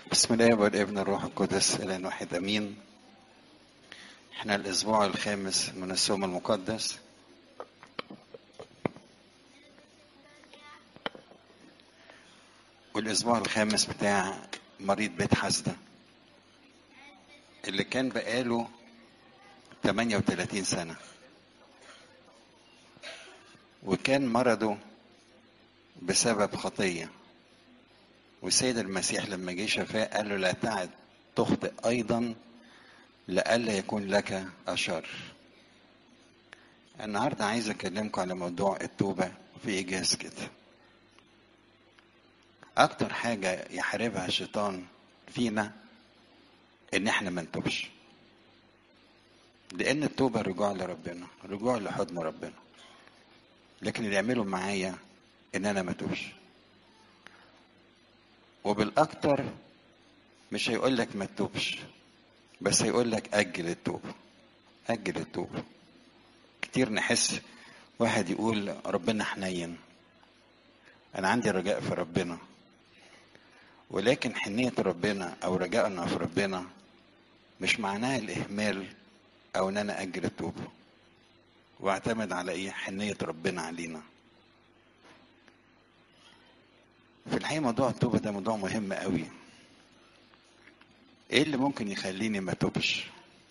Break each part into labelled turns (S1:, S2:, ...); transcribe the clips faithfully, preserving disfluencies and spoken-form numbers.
S1: بسم الله والابن الروح القدس الى واحد امين. احنا الاسبوع الخامس من الصوم المقدس، والاسبوع الخامس بتاع مريض بيت حسدة اللي كان بقاله ثمانية وثلاثين سنة، وكان مرضه بسبب خطية. والسيد المسيح لما جه شفاه قال له لا تعد تخطئ ايضا لئلا يكون لك اشر. النهارده عايز اكلمكم على موضوع التوبة في ايجاز كده. اكتر حاجة يحاربها الشيطان فينا ان احنا ما نتوبش، لان التوبة رجوع لربنا، رجوع لحضن ربنا. لكن اللي يعمله معايا ان انا ما اتوبش، وبالاكتر مش هيقول لك ما تتوبش، بس هيقول لك اجل التوبة، اجل التوبة. كتير نحس واحد يقول ربنا حنين، انا عندي رجاء في ربنا، ولكن حنية ربنا او رجائنا في ربنا مش معناها الاهمال او ان انا اجل التوبة واعتمد على ايه حنية ربنا علينا. في الحقيقة موضوع التوبة ده موضوع مهم قوي. ايه اللي ممكن يخليني ما توبش؟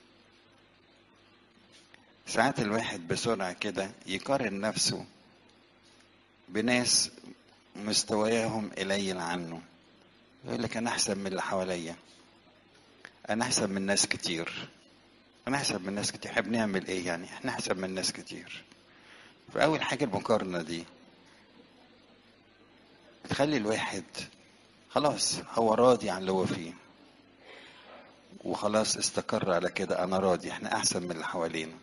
S1: ساعات الواحد بسرعة كده يقارن نفسه بناس مستواهم قليل عنه، يقول لك انا احسن من اللي حواليا، انا احسن من ناس كتير، انا احسن من ناس كتير. احنا بنعمل ايه يعني؟ احنا احسن من ناس كتير. فاول حاجة المقارنة دي تخلي الواحد خلاص هو راضي عن اللي هو فيه، وخلاص استقر على كده، انا راضي، احنا احسن من اللي حوالينا.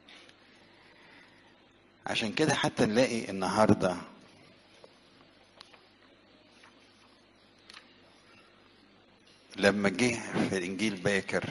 S1: عشان كده حتى نلاقي النهارده لما جه في الانجيل باكر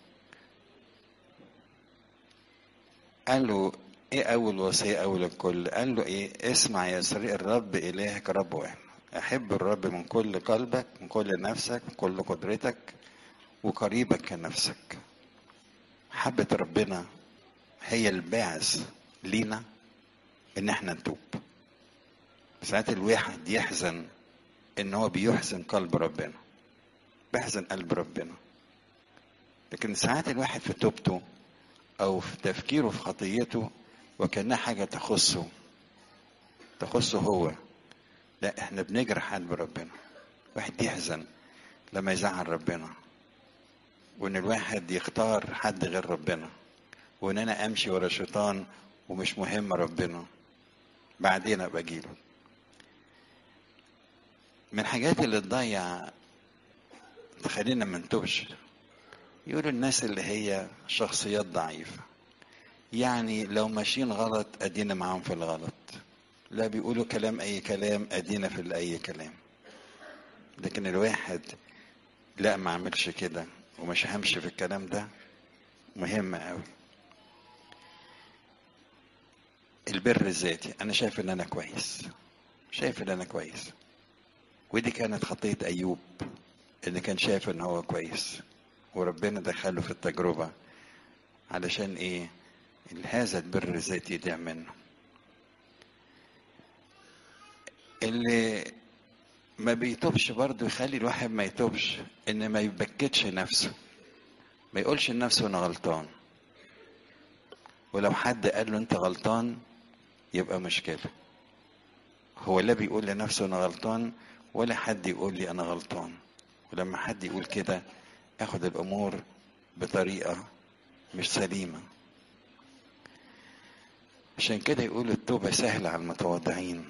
S1: قال له ايه اول وصيه اول الكل؟ قال له ايه؟ اسمع يا اسرائيل، الرب الهك رب واحد، احب الرب من كل قلبك، من كل نفسك، من كل قدرتك، وقريبك كنفسك. حبة ربنا هي الباعث لينا ان احنا نتوب. ساعات الواحد يحزن ان هو بيحزن قلب ربنا، بيحزن قلب ربنا، لكن ساعات الواحد في توبته او في تفكيره في خطيته وكأنها حاجة تخصه تخصه هو. لا، احنا بنجرح قلب ربنا. واحد يحزن لما يزعل ربنا، وان الواحد يختار حد غير ربنا، وان انا امشي ورا شيطان ومش مهم ربنا، بعدين ابقى اجيله. من الحاجات اللي تضيع تخلينا ما نتوبش، يقولوا الناس اللي هي شخصيات ضعيفة، يعني لو ماشيين غلط ادينا معاهم في الغلط، لا بيقولوا كلام اي كلام ادينا في اي كلام. لكن الواحد لا، ما عملش كده ومش همشي في الكلام ده، مهم قوي. البر الذاتي، انا شايف ان انا كويس، شايف ان انا كويس. ودي كانت خطية ايوب، ان كان شايف ان هو كويس، وربنا دخله في التجربة علشان ايه؟ هذا البر الذاتي يضيع منه. اللي ما بيتوبش برضه يخلي الواحد ما يتوبش ان ما يبكتش نفسه، ما يقولش لنفسه انا غلطان، ولو حد قال له انت غلطان يبقى مشكلة. هو لا بيقول لنفسه انا غلطان ولا حد يقول لي انا غلطان. ولما حد يقول كده اخد الامور بطريقة مش سليمة. عشان كده يقول التوبة سهلة على المتواضعين.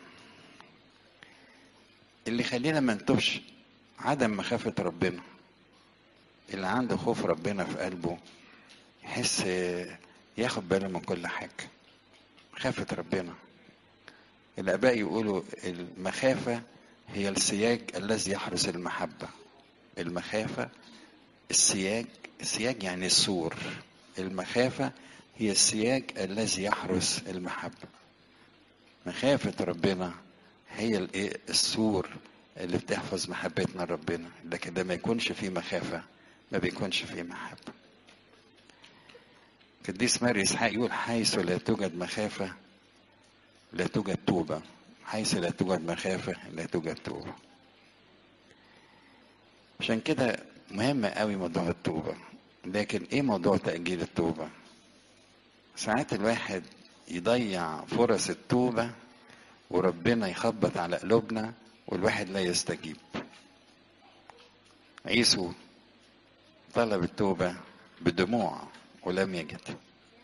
S1: اللي يخلينا ما نتوبش عدم مخافة ربنا. اللي عنده خوف ربنا في قلبه يحس ياخد باله من كل حاجة. مخافة ربنا، الآباء يقولوا المخافة هي السياج الذي يحرس المحبة. المخافة السياج، السياج يعني السور. المخافة هي السياج الذي يحرس المحبة. مخافة ربنا هي الايه؟ السور اللي بتحفظ محبتنا لربنا. لكن ده ما يكونش فيه مخافة، ما بيكونش فيه محبة. قديس ماري إسحاق يقول حيث لا توجد مخافة لا توجد توبة. حيث لا توجد مخافة لا توجد توبة. عشان كده مهم قوي موضوع التوبة. لكن ايه موضوع تأجيل التوبة؟ ساعات الواحد يضيع فرص التوبة وربنا يخبط على قلوبنا والواحد لا يستجيب. عيسو طلب التوبة بدموع ولم يجد.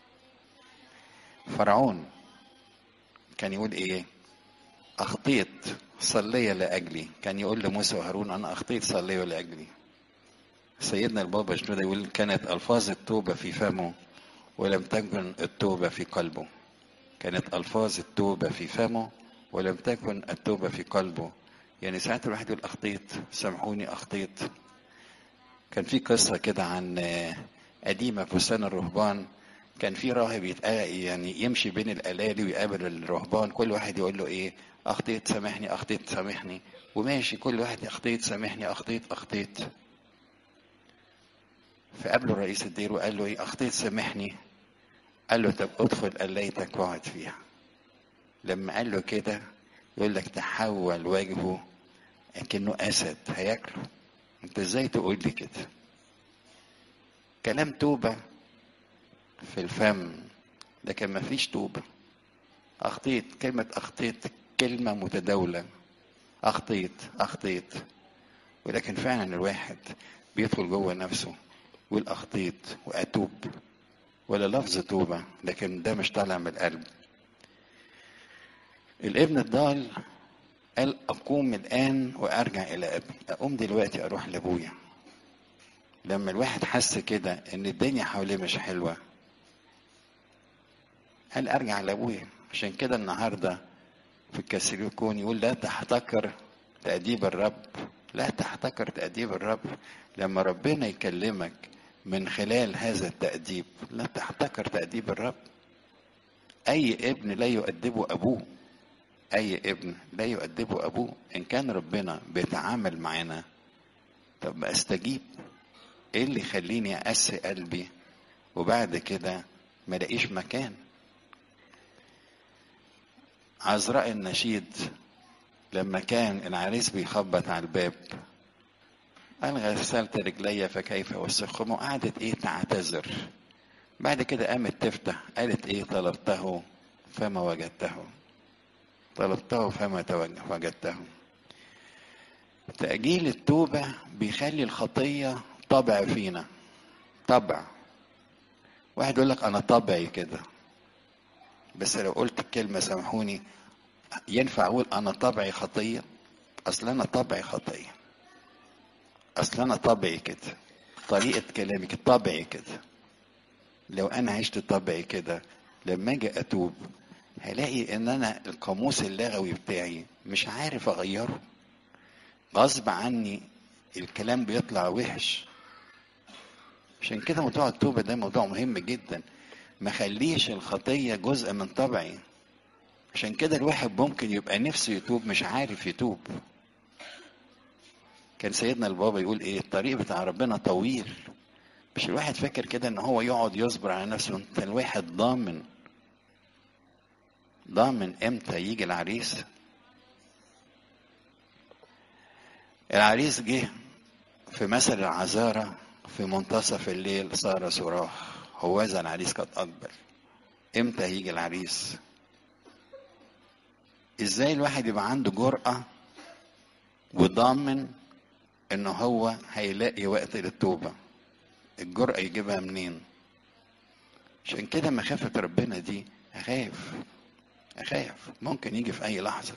S1: فرعون كان يقول ايه؟ اخطيت صلي لأجلي. كان يقول لموسى وهارون انا اخطيت صلي لأجلي. سيدنا البابا شنودة يقول كانت الفاظ التوبة في فمه ولم تكن التوبة في قلبه. كانت الفاظ التوبة في فمه ولم تكن التوبة في قلبه. يعني ساعات الواحد يقول اخطيت، سامحوني اخطيت. كان في قصة كده عن قديمة في بستان الرهبان. كان في راهب يتقى يعني يمشي بين الألالي ويقابل الرهبان، كل واحد يقول له ايه؟ اخطيت سامحني اخطيت سامحني. وماشي كل واحد اخطيت سامحني اخطيت اخطيت. فقابله رئيس الدير وقال له ايه؟ اخطيت سامحني. قال له طب ادخل قليتك واقعد فيها. لما قال له كده يقول لك تحول وجهه كأنه أسد هياكله. انت ازاي تقول لي كده؟ كلام توبة في الفم لكن ما فيش توبة. أخطيت، كلمة أخطيت كلمة متداولة. أخطيت أخطيت، ولكن فعلا الواحد بيدخل جوه نفسه يقول أخطيت وأتوب، ولا لفظ توبة، لكن ده مش طالع من القلب. الابن الضال قال أقوم الآن وأرجع إلى أبي. أقوم دلوقتي أروح لأبويا. لما الواحد حس كده إن الدنيا حواليه مش حلوة قال أرجع لأبويا. عشان كده النهاردة في الكاثوليكون يقول لا تحتقر تأديب الرب. لا تحتقر تأديب الرب. لما ربنا يكلمك من خلال هذا التأديب لا تحتقر تأديب الرب. أي ابن لا يؤدبه أبوه. أي ابن لا يؤدبه أبوه. إن كان ربنا بيتعامل معنا طب ما أستجيب. إيه اللي يخليني أقسي قلبي وبعد كده ما لاقيش مكان؟ عذراء النشيد لما كان العريس بيخبط على الباب قال غسلت رجلي فكيف اوسخهم، وقعدت ايه تعتذر. بعد كده قامت تفتح قالت ايه؟ طلبته فما وجدته. طلبته فما وجدته. تأجيل التوبة بيخلي الخطية طبع فينا. طبع. واحد يقول لك انا طبعي كده، بس لو قلت الكلمة سامحوني ينفع اقول انا طبعي خطية؟ اصل انا طبعي خطية. اصل انا طبعي كده. طريقة كلامك طبعي كده. لو انا عشت طبعي كده لما اجي اتوب هلاقي ان انا القاموس اللغوي بتاعي مش عارف اغيره. غصب عني الكلام بيطلع وحش. عشان كده موضوع التوبة ده موضوع مهم جدا. ما خليش الخطية جزء من طبعي. عشان كده الواحد ممكن يبقى نفسه يتوب مش عارف يتوب. كان سيدنا البابا يقول ايه؟ الطريق بتاع ربنا طويل. مش الواحد فاكر كده ان هو يقعد يصبر على نفسه. انت الواحد ضامن ضامن امتى يجي العريس؟ العريس جه في مثل العذارى في منتصف الليل صار صراخ هوذا العريس قد اقبل. امتى هيجي العريس؟ ازاي الواحد يبقى عنده جرأة وضامن ان هو هيلاقي وقت للتوبة؟ الجرأة يجيبها منين؟ عشان كده مخافة ربنا دي اخاف اخاف ممكن يجي في اي لحظة.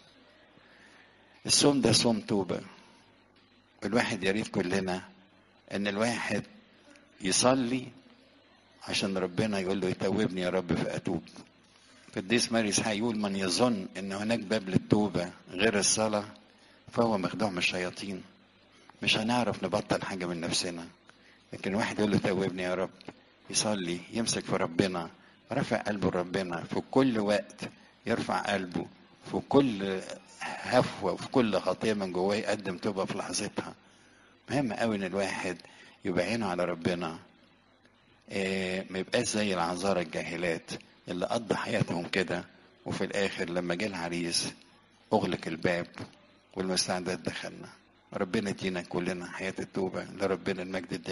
S1: الصوم ده صوم توبة. الواحد يريد كلنا ان الواحد يصلي عشان ربنا يقول له يتوبني يا رب فأتوب. قديس ماري إسحاق يقول من يظن ان هناك باب للتوبة غير الصلاة فهو مخدوع من الشياطين. مش هنعرف نبطل حاجة من نفسنا. لكن واحد يقول له توبني يا رب، يصلي يمسك في ربنا، رفع قلبه لربنا في كل وقت، يرفع قلبه في كل هفوة وفي كل خطية من جواه يقدم توبة في لحظتها. مهم قوي ان الواحد يبقى عينه على ربنا، إيه ما يبقاش زي العذارى الجاهلات اللي قضوا حياتهم كده، وفي الاخر لما جه العريس اغلق الباب والمستعدات دخلنا. ربنا يدينا كلنا حياة التوبة. لربنا المجد الدائم.